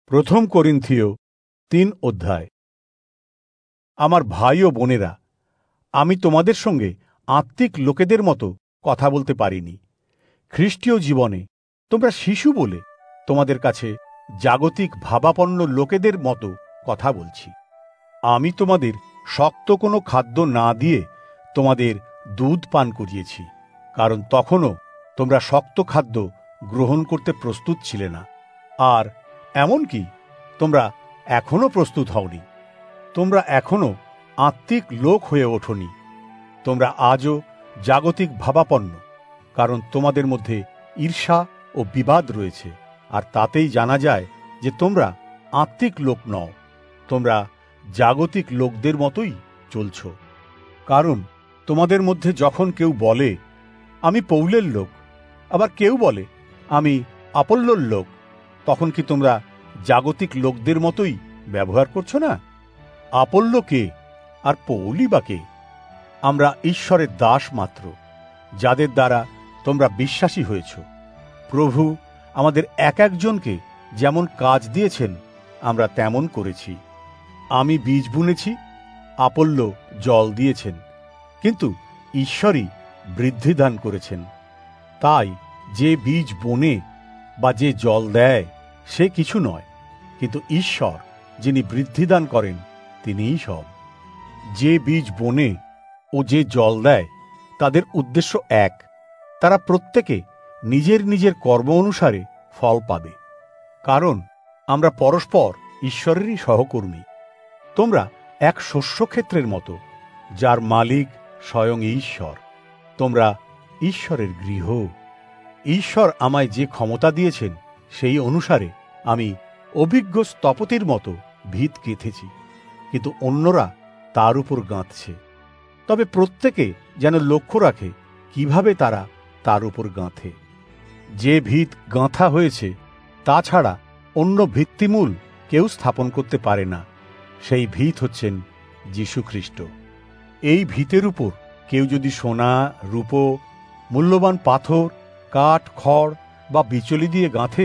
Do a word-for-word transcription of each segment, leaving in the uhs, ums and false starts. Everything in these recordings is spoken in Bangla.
প্রথম করিন্থীয় তিন অধ্যায়। আমার ভাই ও বোনেরা, আমি তোমাদের সঙ্গে আত্মিক লোকেদের মতো কথা বলতে পারিনি। খ্রিস্টীয় জীবনে তোমরা শিশু বলে তোমাদের কাছে জাগতিক ভাবাপন্ন লোকেদের মতো কথা বলছি। আমি তোমাদের শক্ত কোনো খাদ্য না দিয়ে তোমাদের দুধ পান করিয়েছি, কারণ তখনও তোমরা শক্ত খাদ্য গ্রহণ করতে প্রস্তুত ছিলে না। আর এমনকি তোমরা এখনো প্রস্তুত হওনি। তোমরা এখনো আত্মিক লোক হয়ে ওঠোনি। তোমরা আজও জাগতিক ভাবাপন্ন, কারণ তোমাদের মধ্যে ঈর্ষা ও বিবাদ রয়েছে, আর তাতেই জানা যায় যে তোমরা আত্মিক লোক নও, তোমরা জাগতিক লোকদের মতোই চলছ। কারণ তোমাদের মধ্যে যখন কেউ বলে আমি পৌলের লোক, আবার কেউ বলে আমি আপল্লোর লোক, তখন কি তোমরা জাগতিক লোকদের মতোই ব্যবহার করছো না? আপল্লো কে আর পৌলই বা কে? আমরা ঈশ্বরের দাস মাত্র, যাদের দ্বারা তোমরা বিশ্বাসী হয়েছ। প্রভু আমাদের এক একজনকে যেমন কাজ দিয়েছেন আমরা তেমন করেছি। আমি বীজ বুনেছি, আপল্লো জল দিয়েছেন, কিন্তু ঈশ্বরই বৃদ্ধি দান করেছেন। তাই যে বীজ বোনে বা যে জল দেয় সে কিছু নয়, কিন্তু ঈশ্বর যিনি বৃদ্ধিদান করেন তিনিই সব। যে বীজ বোনে ও যে জল দেয় তাদের উদ্দেশ্য এক, তারা প্রত্যেকে নিজের নিজের কর্ম অনুসারে ফল পাবে, কারণ আমরা পরস্পর ঈশ্বরেরই সহকর্মী। তোমরা এক শস্যক্ষেত্রের মতো, যার মালিক স্বয়ং ঈশ্বর। তোমরা ঈশ্বরের গৃহ। ঈশ্বর আমায় যে ক্ষমতা দিয়েছেন সেই অনুসারে আমি অভিজ্ঞ স্থপতির মতো ভিত গেঁথেছি, কিন্তু অন্যরা তার উপর গাঁথছে। তবে প্রত্যেকে যেন লক্ষ্য রাখে কিভাবে তারা তার উপর গাঁথে। যে ভিত গাঁথা হয়েছে তা ছাড়া অন্য ভিত্তিমূল কেউ স্থাপন করতে পারে না। সেই ভিত হচ্ছেন যীশু খ্রিস্ট। এই ভিতের উপর কেউ যদি সোনা, রূপো, মূল্যবান পাথর, কাঠ, খড় বা বিচলি দিয়ে গাঁথে,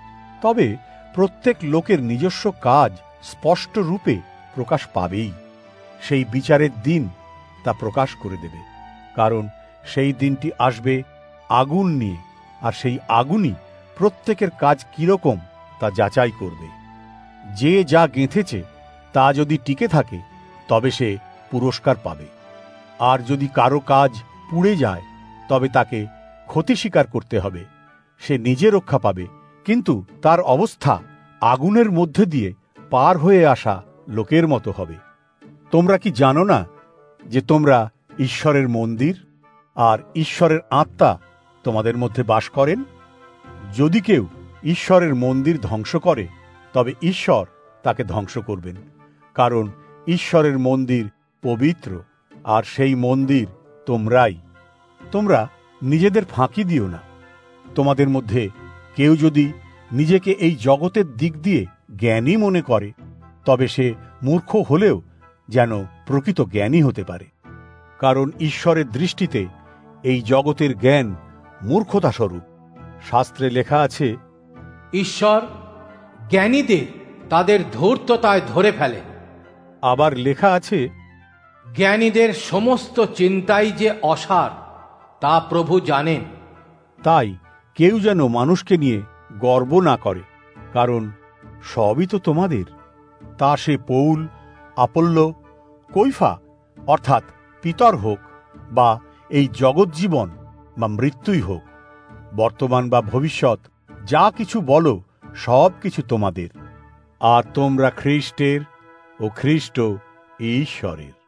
তবে প্রত্যেক লোকের নিজস্ব কাজ স্পষ্ট রূপে প্রকাশ পাবেই। সেই বিচারের দিন তা প্রকাশ করে দেবে, কারণ সেই দিনটি আসবে আগুন নিয়ে, আর সেই আগুনই প্রত্যেকের কাজ কিরকম তা যাচাই করবে। যে যা গেঁথেছে তা যদি টিকে থাকে তবে সে পুরস্কার পাবে, আর যদি কারো কাজ পুড়ে যায় তবে তাকে ক্ষতি স্বীকার করতে হবে। সে নিজে রক্ষা পাবে, কিন্তু তার অবস্থা আগুনের মধ্যে দিয়ে পার হয়ে আসা লোকের মতো হবে। তোমরা কি জানো না যে তোমরা ঈশ্বরের মন্দির, আর ঈশ্বরের আত্মা তোমাদের মধ্যে বাস করেন? যদি কেউ ঈশ্বরের মন্দির ধ্বংস করে তবে ঈশ্বর তাকে ধ্বংস করবেন, কারণ ঈশ্বরের মন্দির পবিত্র, আর সেই মন্দির তোমরাই। তোমরা নিজেদের ফাঁকি দিও না। তোমাদের মধ্যে কেউ যদি নিজেকে এই জগতের দিক দিয়ে জ্ঞানী মনে করে, তবে সে মূর্খ হলেও যেন প্রকৃত জ্ঞানী হতে পারে। কারণ ঈশ্বরের দৃষ্টিতে এই জগতের জ্ঞান মূর্খতা স্বরূপ। শাস্ত্রে লেখা আছে, ঈশ্বর জ্ঞানীদের তাদের ধূর্ততায় ধরে ফেলেন। আবার লেখা আছে, জ্ঞানীদের সমস্ত চিন্তাই যে অসার তা প্রভু জানেন। তাই কেউ যেন মানুষকে নিয়ে গর্ব না করে, কারণ সবই তো তোমাদের। তা সে পৌল, আপল্লো, কৈফা অর্থাৎ পিতর হোক, বা এই জগৎ জীবন বা মৃত্যুই হোক, বর্তমান বা ভবিষ্যৎ, যা কিছু বলো সব কিছু তোমাদের। আর তোমরা খ্রিস্টের ও খ্রিস্ট ঈশ্বরের।